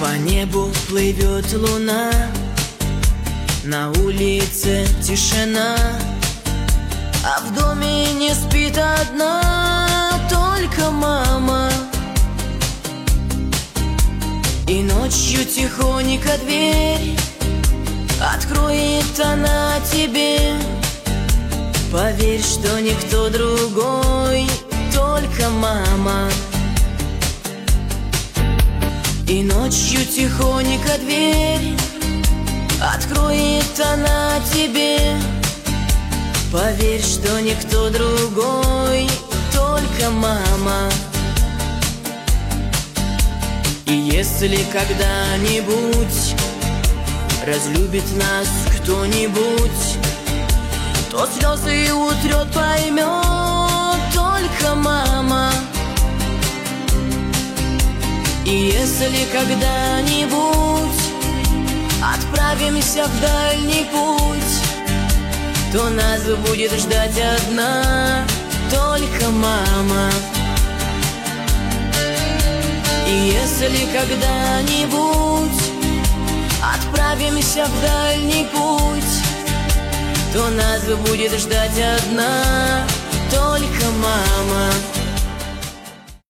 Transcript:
По небу плывет луна, на улице тишина, а в доме не спит одна только мама. И ночью тихонько дверь откроет она тебе. Поверь, что никто другой, только мама. И ночью тихонько дверь откроет она тебе. Поверь, что никто другой, только мама. И если когда-нибудь разлюбит нас кто-нибудь, то слезы утрет, поймет только мама. И если когда-нибудь отправимся в дальний путь, то нас будет ждать одна только мама. И если когда-нибудь отправимся в дальний путь, то нас будет ждать одна только мама.